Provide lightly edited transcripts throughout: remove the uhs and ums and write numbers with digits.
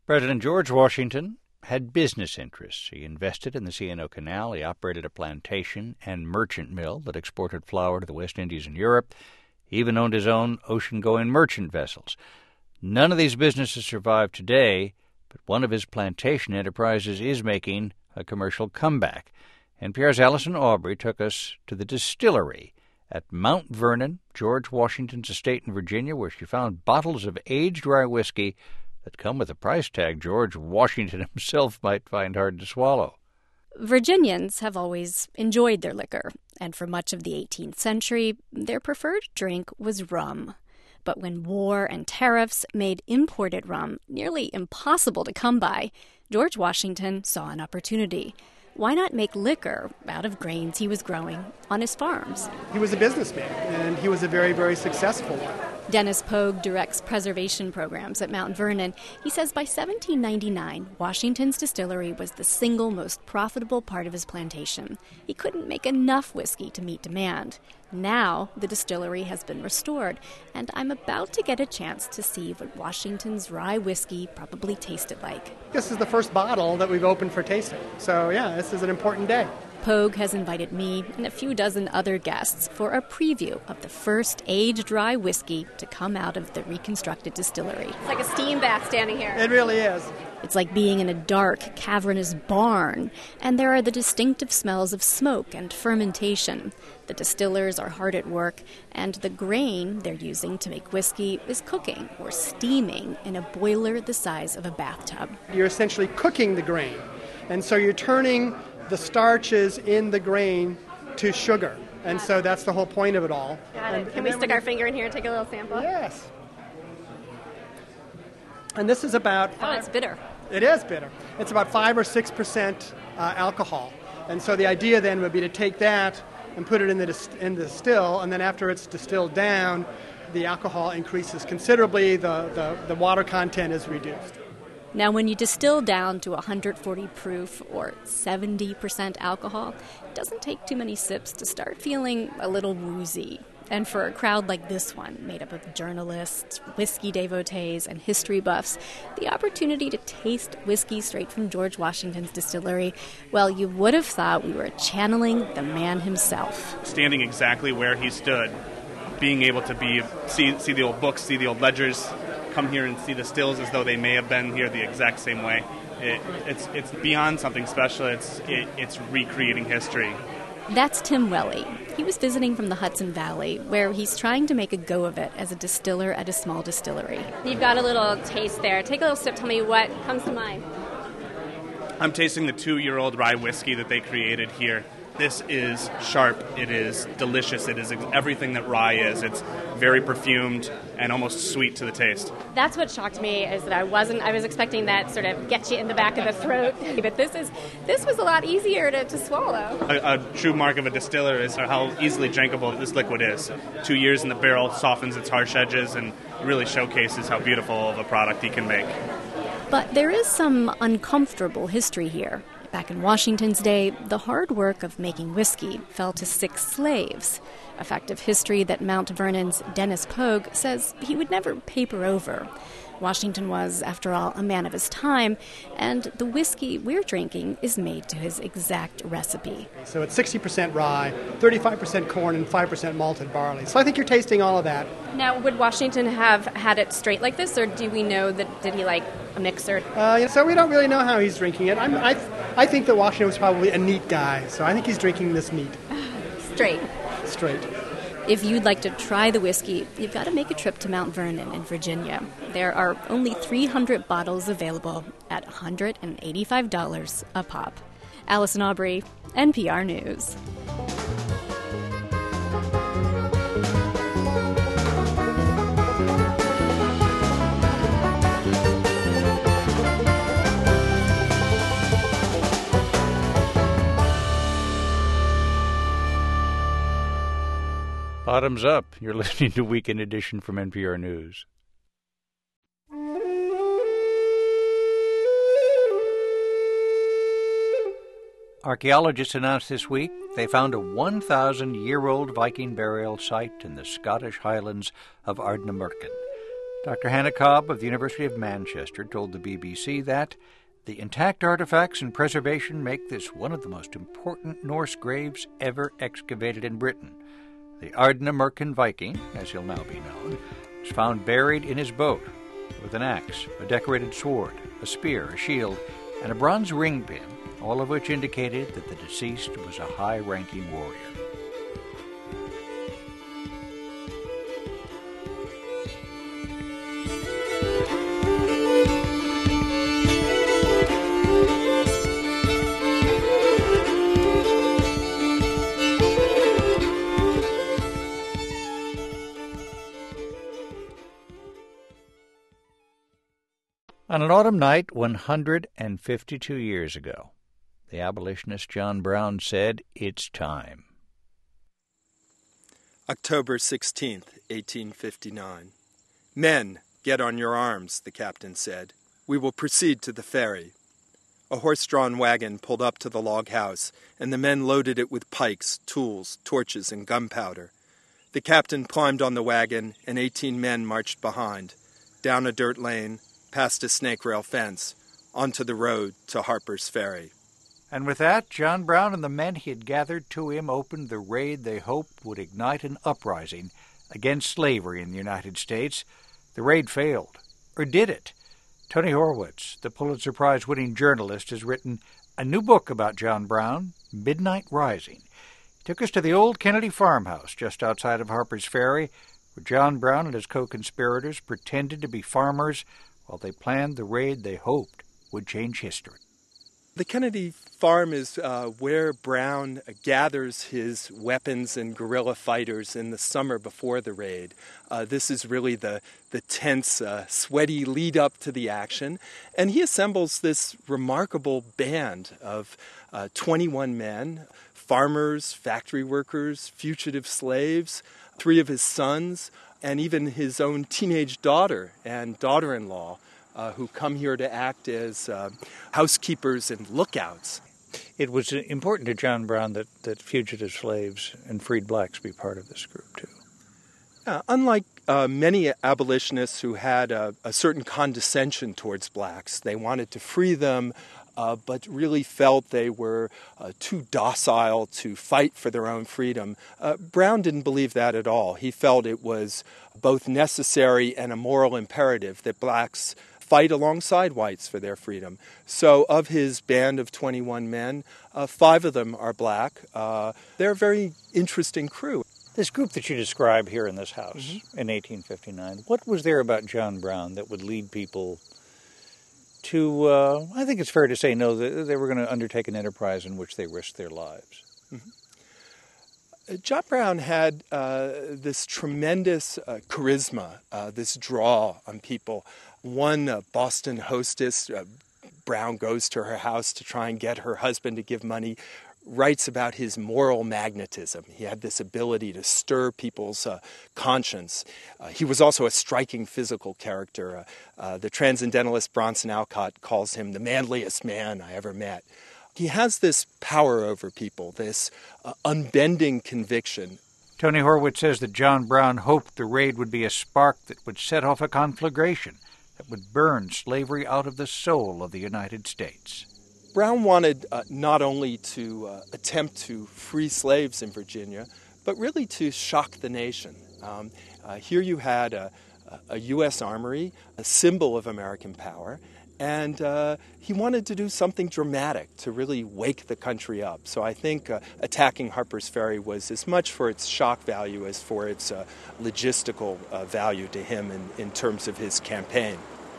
President George Washington had business interests. He invested in the C&O Canal. He operated a plantation and merchant mill that exported flour to the West Indies and Europe. He even owned his own ocean-going merchant vessels. None of these businesses survive today, but one of his plantation enterprises is making a commercial comeback. NPR's Allison Aubrey took us to the distillery at Mount Vernon, George Washington's estate in Virginia, where she found bottles of aged rye whiskey that come with a price tag George Washington himself might find hard to swallow. Virginians have always enjoyed their liquor, and for much of the 18th century, their preferred drink was rum. But when war and tariffs made imported rum nearly impossible to come by, George Washington saw an opportunity. Why not make liquor out of grains he was growing on his farms? He was a businessman, and he was a very, very successful one. Dennis Pogue directs preservation programs at Mount Vernon. He says by 1799, Washington's distillery was the single most profitable part of his plantation. He couldn't make enough whiskey to meet demand. Now, the distillery has been restored, and I'm about to get a chance to see what Washington's rye whiskey probably tasted like. This is the first bottle that we've opened for tasting. So, yeah, this is an important day. Pogue has invited me and a few dozen other guests for a preview of the first aged rye whiskey to come out of the reconstructed distillery. It's like a steam bath standing here. It really is. It's like being in a dark, cavernous barn, and there are the distinctive smells of smoke and fermentation. The distillers are hard at work, and the grain they're using to make whiskey is cooking or steaming in a boiler the size of a bathtub. You're essentially cooking the grain, and so you're turning the starches in the grain to sugar. And so that's the whole point of it all. Got it. Can we stick our finger in here and take a little sample? Yes. And this is about... it's bitter. It is bitter. It's about 5 or 6% alcohol. And so the idea then would be to take that and put it in the still, and then after it's distilled down, the alcohol increases considerably, the water content is reduced. Now, when you distill down to 140 proof or 70% alcohol, it doesn't take too many sips to start feeling a little woozy. And for a crowd like this one, made up of journalists, whiskey devotees, and history buffs, the opportunity to taste whiskey straight from George Washington's distillery, well, you would have thought we were channeling the man himself. Standing exactly where he stood, being able to see the old books, see the old ledgers, come here and see the stills as though they may have been here the exact same way. It's beyond something special. It's recreating history. That's Tim Welly. He was visiting from the Hudson Valley, where he's trying to make a go of it as a distiller at a small distillery. You've got a little taste there. Take a little sip. Tell me what comes to mind. I'm tasting the 2-year-old rye whiskey that they created here. This is sharp. It is delicious. It is everything that rye is. It's very perfumed and almost sweet to the taste. That's what shocked me, is that I was expecting that sort of get you in the back of the throat. But this was a lot easier to swallow. A true mark of a distiller is how easily drinkable this liquid is. 2 years in the barrel softens its harsh edges and really showcases how beautiful of a product he can make. But there is some uncomfortable history here. Back in Washington's day, the hard work of making whiskey fell to 6 slaves, a fact of history that Mount Vernon's Dennis Pogue says he would never paper over. Washington was, after all, a man of his time, and the whiskey we're drinking is made to his exact recipe. So it's 60% rye, 35% corn, and 5% malted barley. So I think you're tasting all of that. Now, would Washington have had it straight like this, or do we know did he like a mixer? So we don't really know how he's drinking it. I think that Washington was probably a neat guy, so I think he's drinking this neat. Straight. If you'd like to try the whiskey, you've got to make a trip to Mount Vernon in Virginia. There are only 300 bottles available at $185 a pop. Allison Aubrey, NPR News. Bottoms up. You're listening to Weekend Edition from NPR News. Archaeologists announced this week they found a 1,000-year-old Viking burial site in the Scottish Highlands of Ardnamurchan. Dr. Hannah Cobb of the University of Manchester told the BBC that the intact artifacts and preservation make this one of the most important Norse graves ever excavated in Britain. The Ardnamurchan Viking, as he'll now be known, was found buried in his boat with an axe, a decorated sword, a spear, a shield, and a bronze ring pin, all of which indicated that the deceased was a high-ranking warrior. On an autumn night 152 years ago, the abolitionist John Brown said, "It's time." October 16th, 1859. "Men, get on your arms," the captain said. "We will proceed to the ferry." A horse-drawn wagon pulled up to the log house, and the men loaded it with pikes, tools, torches, and gunpowder. The captain climbed on the wagon, and 18 men marched behind, down a dirt lane, past a snake rail fence, onto the road to Harper's Ferry. And with that, John Brown and the men he had gathered to him opened the raid they hoped would ignite an uprising against slavery in the United States. The raid failed. Or did it? Tony Horwitz, the Pulitzer Prize-winning journalist, has written a new book about John Brown, Midnight Rising. He took us to the old Kennedy farmhouse just outside of Harper's Ferry, where John Brown and his co-conspirators pretended to be farmers while they planned the raid they hoped would change history. The Kennedy farm is where Brown gathers his weapons and guerrilla fighters in the summer before the raid. This is really the tense, sweaty lead up to the action. And he assembles this remarkable band of 21 men, farmers, factory workers, fugitive slaves, 3 of his sons, and even his own teenage daughter and daughter-in-law, who come here to act as housekeepers and lookouts. It was important to John Brown that fugitive slaves and freed blacks be part of this group, too. Unlike many abolitionists who had a certain condescension towards blacks, they wanted to free them, but really felt they were too docile to fight for their own freedom. Brown didn't believe that at all. He felt it was both necessary and a moral imperative that blacks fight alongside whites for their freedom. So of his band of 21 men, 5 of them are black. They're a very interesting crew. This group that you describe here in this house in 1859, what was there about John Brown that would lead people to, I think it's fair to say, no, they were going to undertake an enterprise in which they risked their lives? John Brown had this tremendous charisma, this draw on people. One Boston hostess, Brown goes to her house to try and get her husband to give money, writes about his moral magnetism. He had this ability to stir people's conscience. He was also a striking physical character. The transcendentalist Bronson Alcott calls him the manliest man I ever met. He has this power over people, this unbending conviction. Tony Horwitz says that John Brown hoped the raid would be a spark that would set off a conflagration that would burn slavery out of the soul of the United States. Brown wanted not only to attempt to free slaves in Virginia, but really to shock the nation. Here you had a U.S. Armory, a symbol of American power, and he wanted to do something dramatic to really wake the country up. So I think attacking Harper's Ferry was as much for its shock value as for its logistical value to him in terms of his campaign.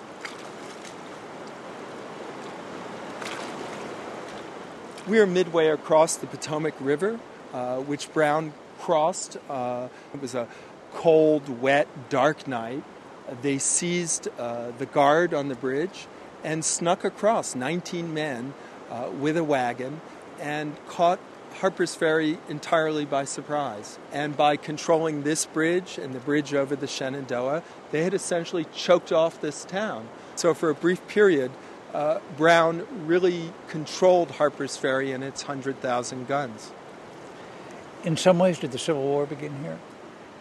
We are midway across the Potomac River, which Brown crossed. It was a cold, wet, dark night. They seized the guard on the bridge and snuck across, 19 men with a wagon, and caught Harper's Ferry entirely by surprise. And by controlling this bridge and the bridge over the Shenandoah, they had essentially choked off this town. So for a brief period, Brown really controlled Harper's Ferry and its 100,000 guns. In some ways, did the Civil War begin here?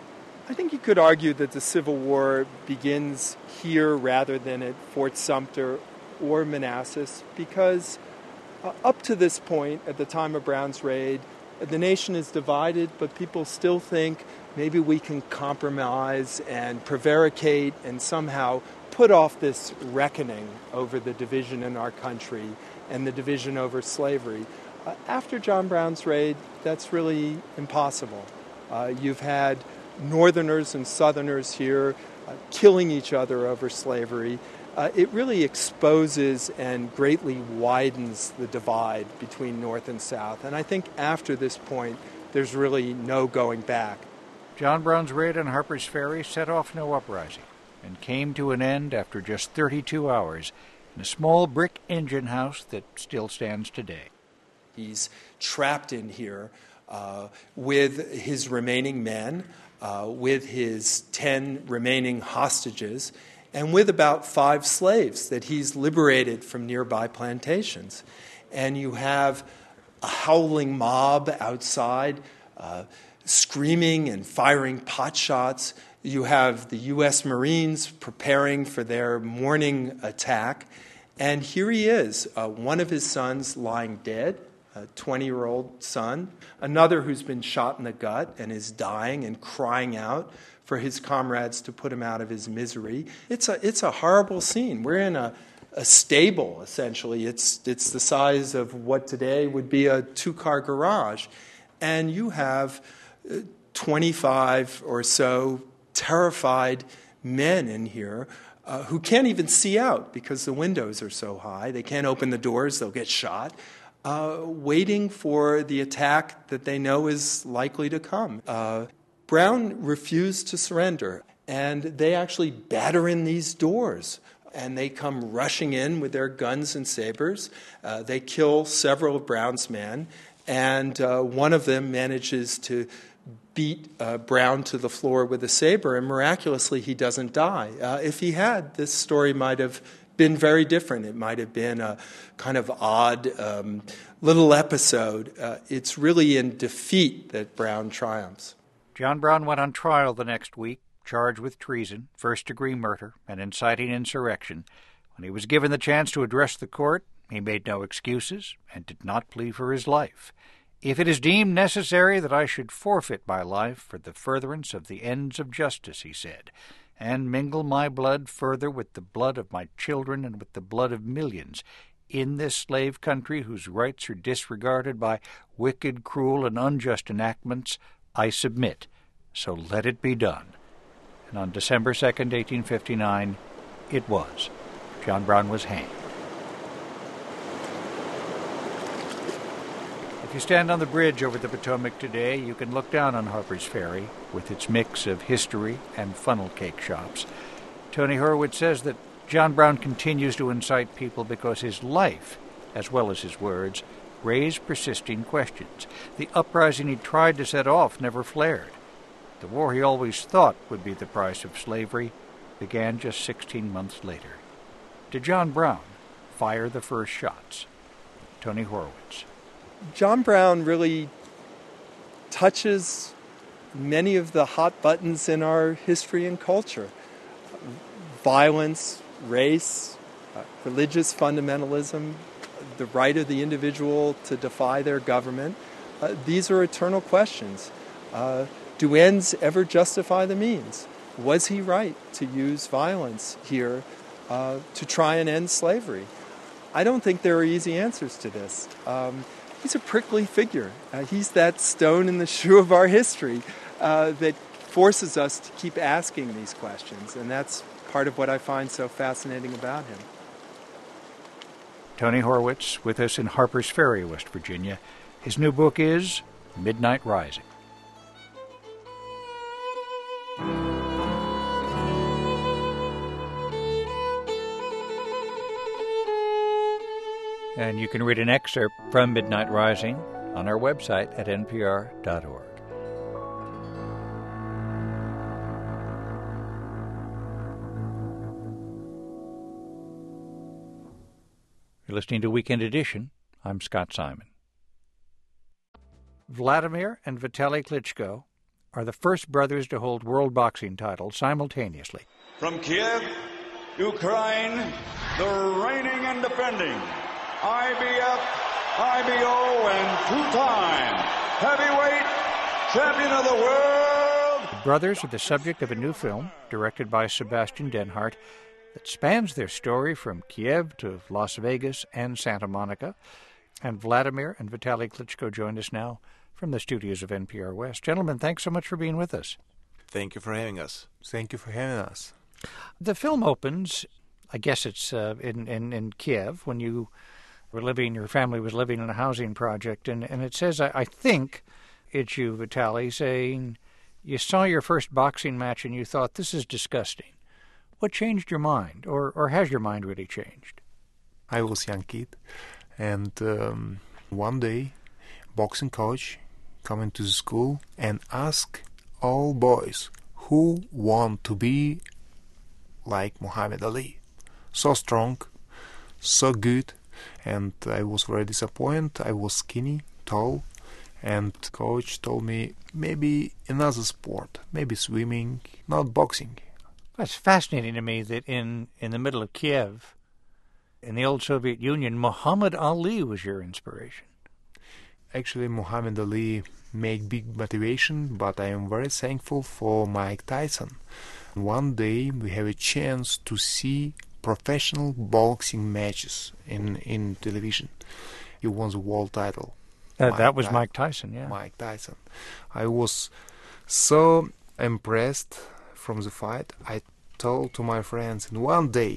I think you could argue that the Civil War begins here rather than at Fort Sumter or Manassas because up to this point, at the time of Brown's raid, the nation is divided, but people still think maybe we can compromise and prevaricate and somehow put off this reckoning over the division in our country and the division over slavery. After John Brown's raid, that's really impossible. You've had Northerners and Southerners here killing each other over slavery. It really exposes and greatly widens the divide between North and South. And I think after this point, there's really no going back. John Brown's raid on Harper's Ferry set off no uprising and came to an end after just 32 hours in a small brick engine house that still stands today. He's trapped in here with his remaining men, with his 10 remaining hostages, and with about 5 slaves that he's liberated from nearby plantations. And you have a howling mob outside, screaming and firing pot shots. You have the U.S. Marines preparing for their morning attack. And here he is, one of his sons lying dead, a 20-year-old son, another who's been shot in the gut and is dying and crying out for his comrades to put him out of his misery. It's a horrible scene. We're in a stable, essentially. It's the size of what today would be a 2-car garage. And you have 25 or so terrified men in here who can't even see out because the windows are so high. They can't open the doors. They'll get shot. Waiting for the attack that they know is likely to come. Brown refused to surrender, and they actually batter in these doors, and they come rushing in with their guns and sabers. They kill several of Brown's men, and one of them manages to beat Brown to the floor with a saber, and miraculously he doesn't die. If he had, this story might have been very different. It might have been a kind of odd little episode. It's really in defeat that Brown triumphs. John Brown went on trial the next week, charged with treason, first-degree murder, and inciting insurrection. When he was given the chance to address the court, he made no excuses and did not plead for his life. If it is deemed necessary that I should forfeit my life for the furtherance of the ends of justice, he said, and mingle my blood further with the blood of my children and with the blood of millions in this slave country whose rights are disregarded by wicked, cruel, and unjust enactments, I submit. So let it be done. And on December 2nd, 1859, it was. John Brown was hanged. If you stand on the bridge over the Potomac today, you can look down on Harper's Ferry with its mix of history and funnel cake shops. Tony Horowitz says that John Brown continues to incite people because his life, as well as his words, raised persisting questions. The uprising he tried to set off never flared. The war he always thought would be the price of slavery began just 16 months later. Did John Brown fire the first shots? Tony Horowitz. John Brown really touches many of the hot buttons in our history and culture. Violence, race, religious fundamentalism, the right of the individual to defy their government. These are eternal questions. Do ends ever justify the means? Was he right to use violence here to try and end slavery? I don't think there are easy answers to this. He's a prickly figure. He's that stone in the shoe of our history that forces us to keep asking these questions, and that's part of what I find so fascinating about him. Tony Horowitz with us in Harper's Ferry, West Virginia. His new book is Midnight Rising. And you can read an excerpt from Midnight Rising on our website at npr.org. You're listening to Weekend Edition. I'm Scott Simon. Vladimir and Vitaly Klitschko are the first brothers to hold world boxing titles simultaneously. From Kiev, Ukraine, the reigning and defending IBF, IBO, and two-time heavyweight champion of the world. The brothers are the subject of a new film directed by Sebastian Denhart that spans their story from Kiev to Las Vegas and Santa Monica. And Vladimir and Vitaly Klitschko join us now from the studios of NPR West. Gentlemen, thanks so much for being with us. Thank you for having us. Thank you for having us. The film opens, I guess it's in Kiev, when you were living, your family was living in a housing project, and it says, I think it's you, Vitaly, saying you saw your first boxing match and you thought, this is disgusting. What changed your mind, or has your mind really changed? I was a young kid, and one day, boxing coach come into the school and ask all boys who want to be like Muhammad Ali. So strong, so good, and I was very disappointed. I was skinny, tall, and coach told me maybe another sport, maybe swimming, not boxing. That's fascinating to me that in the middle of Kiev, in the old Soviet Union, Muhammad Ali was your inspiration. Actually, Muhammad Ali made big motivation, but I am very thankful for Mike Tyson. One day we have a chance to see professional boxing matches in television. He won the world title. That was Mike Tyson, yeah. Mike Tyson. I was so impressed from the fight. I told to my friends, in one day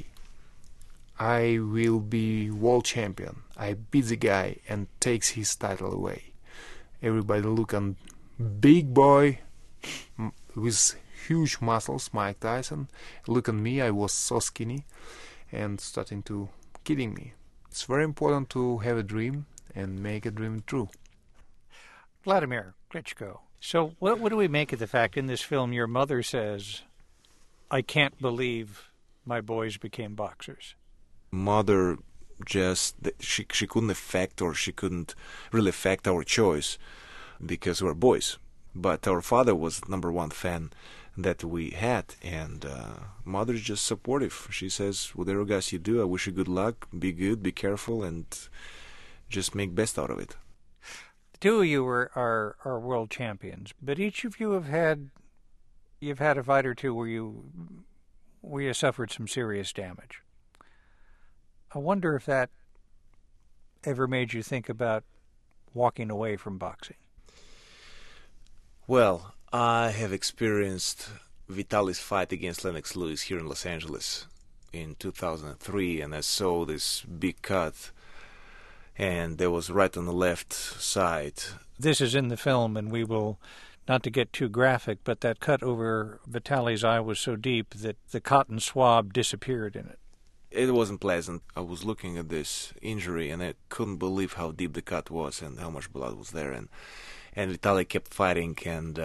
I will be world champion. I beat the guy and takes his title away. Everybody look on big boy with huge muscles, Mike Tyson. Look on me, I was so skinny and starting to kidding me. It's very important to have a dream and make a dream true. Vladimir Klitschko. So what do we make of the fact in this film your mother says, I can't believe my boys became boxers? Mother just, she couldn't affect, or she couldn't really affect our choice because we're boys. But our father was number one fan that we had, and mother's just supportive. She says, whatever guys you do, I wish you good luck, be good, be careful, and just make best out of it. The two of you are world champions, but each of you you've had a fight or two where you suffered some serious damage. I wonder if that ever made you think about walking away from boxing. Well, I have experienced Vitaly's fight against Lennox Lewis here in Los Angeles in 2003, and I saw this big cut, and it was right on the left side. This is in the film, and we will, not to get too graphic, but that cut over Vitaly's eye was so deep that the cotton swab disappeared in it. It wasn't pleasant. I was looking at this injury, and I couldn't believe how deep the cut was and how much blood was there. And Vitaly kept fighting, and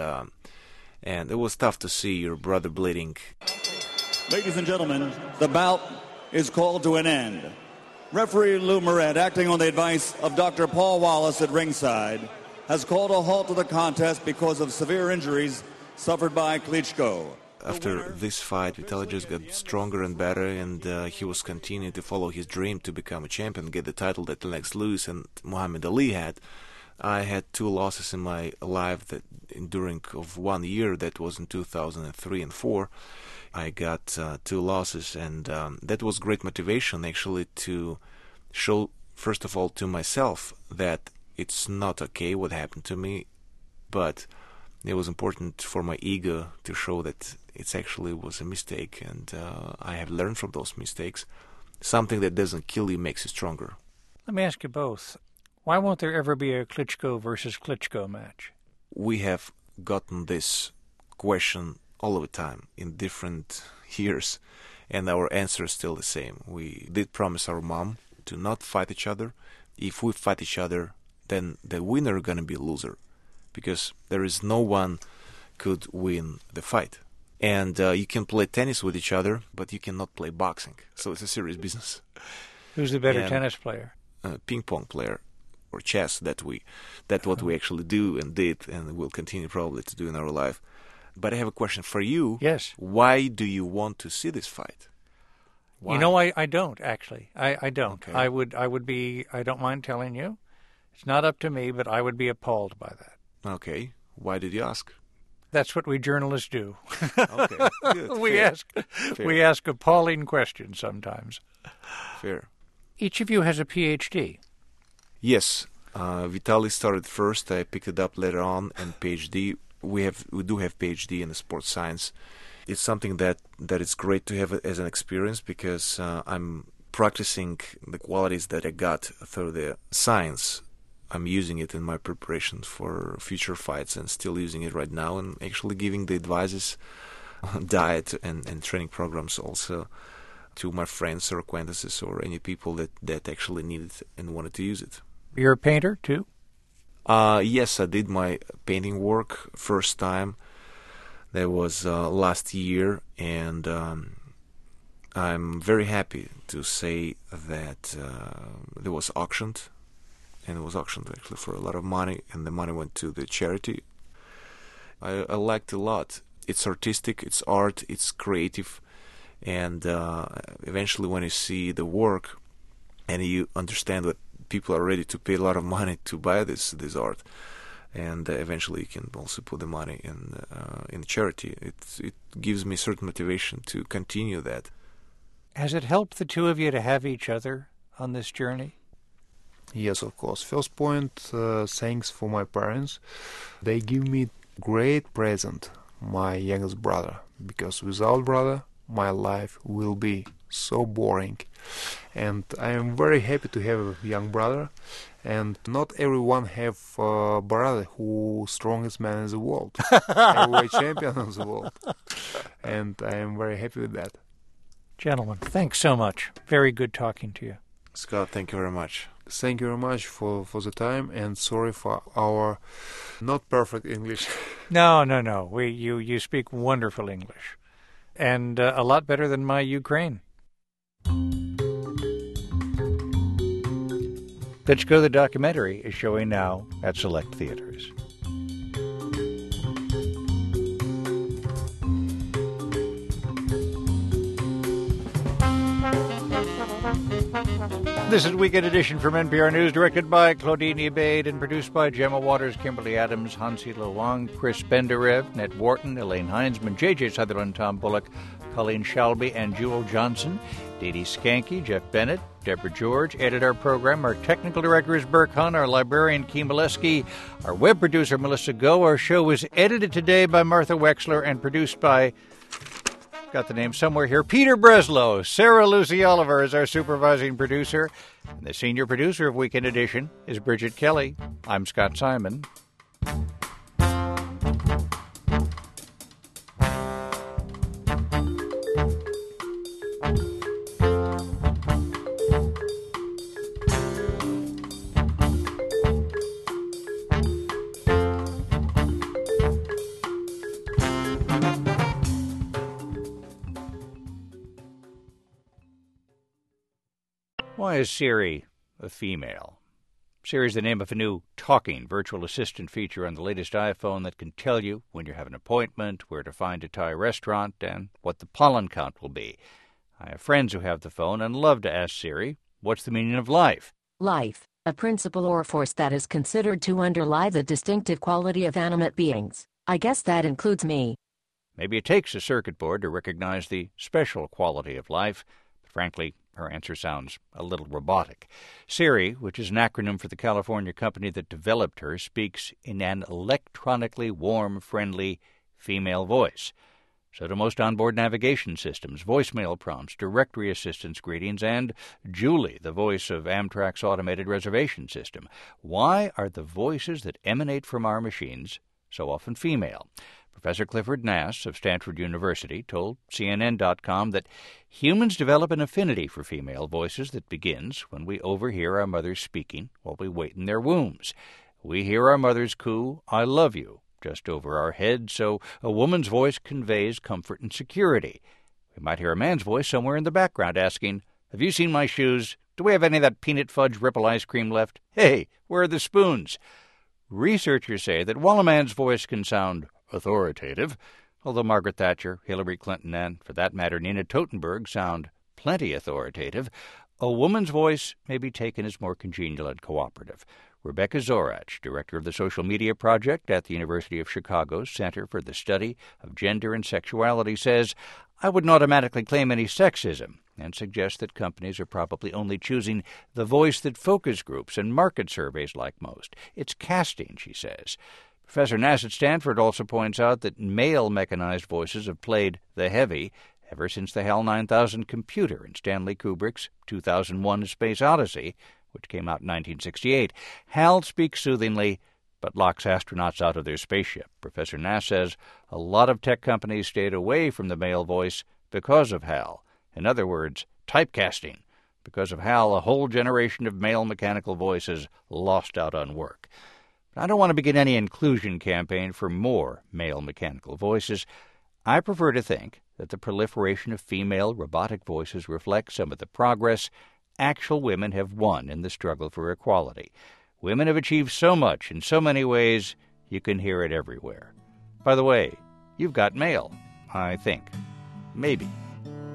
it was tough to see your brother bleeding. Ladies and gentlemen, the bout is called to an end. Referee Lou Moret, acting on the advice of Dr. Paul Wallace at ringside, has called a halt to the contest because of severe injuries suffered by Klitschko. After this fight, Vitaly just got stronger and better, and he was continuing to follow his dream to become a champion, get the title that Lennox Lewis and Muhammad Ali had. I had 2 losses in my life that during of 1 year, that was in 2003 and 4. I got 2 losses, and that was great motivation actually to show, first of all, to myself that it's not okay what happened to me, but it was important for my ego to show that it actually was a mistake, and I have learned from those mistakes. Something that doesn't kill you makes you stronger. Let me ask you both, why won't there ever be a Klitschko versus Klitschko match? We have gotten this question all of the time in different years, and our answer is still the same. We did promise our mom to not fight each other. If we fight each other, then the winner is going to be a loser, because there is no one could win the fight. And you can play tennis with each other, but you cannot play boxing. So it's a serious business. Who's the better tennis player? Ping pong player or chess. That's what we actually do and did and will continue probably to do in our life. But I have a question for you. Yes. Why do you want to see this fight? Why? You know, I don't, actually. I don't. Okay. I don't mind telling you. It's not up to me, but I would be appalled by that. Okay. Why did you ask? That's what we journalists do. Okay. Good. We ask appalling questions sometimes. Fair. Each of you has a PhD. Yes. Vitaly started first. I picked it up later on, and PhD. We do have PhD in the sports science. It's something that is great to have as an experience because I'm practicing the qualities that I got through the science. I'm using it in my preparation for future fights and still using it right now, and actually giving the advices on diet and training programs also to my friends or acquaintances or any people that actually need it and wanted to use it. You're a painter, too? Yes, I did my painting work first time. That was last year, and I'm very happy to say that it was auctioned, and it was auctioned actually for a lot of money, and the money went to the charity. I liked it a lot. It's artistic, it's art, it's creative, and eventually when you see the work and you understand that people are ready to pay a lot of money to buy this art, and eventually you can also put the money in charity. It gives me certain motivation to continue that. Has it helped the two of you to have each other on this journey? Yes, of course. First point, thanks for my parents. They give me great present, my youngest brother, because without brother, my life will be so boring. And I am very happy to have a young brother. And not everyone have a brother who strongest man in the world, heavyweight champion of the world. And I am very happy with that. Gentlemen, thanks so much. Very good talking to you. Scott, thank you very much. Thank you very much for the time, and sorry for our not perfect English. No. You speak wonderful English. And a lot better than my Ukraine. Klitschko the documentary is showing now at select theaters. This is Weekend Edition from NPR News, directed by Claudine Ebaid and produced by Gemma Waters, Kimberly Adams, Hansi Lo Wang, Chris Benderev, Ned Wharton, Elaine Heinzman, J.J. Sutherland, Tom Bullock, Colleen Shelby, and Jewel Johnson, Dee Dee Skanke, Jeff Bennett, Deborah George edit our program. Our technical director is Burke Hunt, our librarian Keem Oleski, our web producer Melissa Go. Our show was edited today by Martha Wexler and produced by, got the name somewhere here, Peter Breslow. Sarah Lucy Oliver is our supervising producer. And the senior producer of Weekend Edition is Bridget Kelly. I'm Scott Simon. Why is Siri a female? Siri is the name of a new talking virtual assistant feature on the latest iPhone that can tell you when you have an appointment, where to find a Thai restaurant, and what the pollen count will be. I have friends who have the phone and love to ask Siri, what's the meaning of life? Life, a principle or force that is considered to underlie the distinctive quality of animate beings. I guess that includes me. Maybe it takes a circuit board to recognize the special quality of life, but frankly, her answer sounds a little robotic. Siri, which is an acronym for the California company that developed her, speaks in an electronically warm, friendly female voice. So do most onboard navigation systems, voicemail prompts, directory assistance greetings, and Julie, the voice of Amtrak's automated reservation system. Why are the voices that emanate from our machines so often female? Professor Clifford Nass of Stanford University told CNN.com that humans develop an affinity for female voices that begins when we overhear our mothers speaking while we wait in their wombs. We hear our mothers coo, "I love you," just over our heads, so a woman's voice conveys comfort and security. We might hear a man's voice somewhere in the background asking, "Have you seen my shoes? Do we have any of that peanut fudge ripple ice cream left? Hey, where are the spoons?" Researchers say that while a man's voice can sound authoritative, Although Margaret Thatcher, Hillary Clinton, and, for that matter, Nina Totenberg sound plenty authoritative, a woman's voice may be taken as more congenial and cooperative. Rebecca Zorach, director of the Social Media Project at the University of Chicago's Center for the Study of Gender and Sexuality, says, "I wouldn't automatically claim any sexism," and suggests that companies are probably only choosing the voice that focus groups and market surveys like most. It's casting, she says. Professor Nass at Stanford also points out that male mechanized voices have played the heavy ever since the HAL 9000 computer in Stanley Kubrick's 2001: A Space Odyssey, which came out in 1968. HAL speaks soothingly, but locks astronauts out of their spaceship. Professor Nass says a lot of tech companies stayed away from the male voice because of HAL. In other words, typecasting. Because of HAL, a whole generation of male mechanical voices lost out on work. But I don't want to begin any inclusion campaign for more male mechanical voices. I prefer to think that the proliferation of female robotic voices reflects some of the progress actual women have won in the struggle for equality. Women have achieved so much in so many ways, you can hear it everywhere. By the way, you've got mail, I think. Maybe.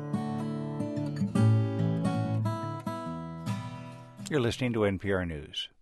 You're listening to NPR News.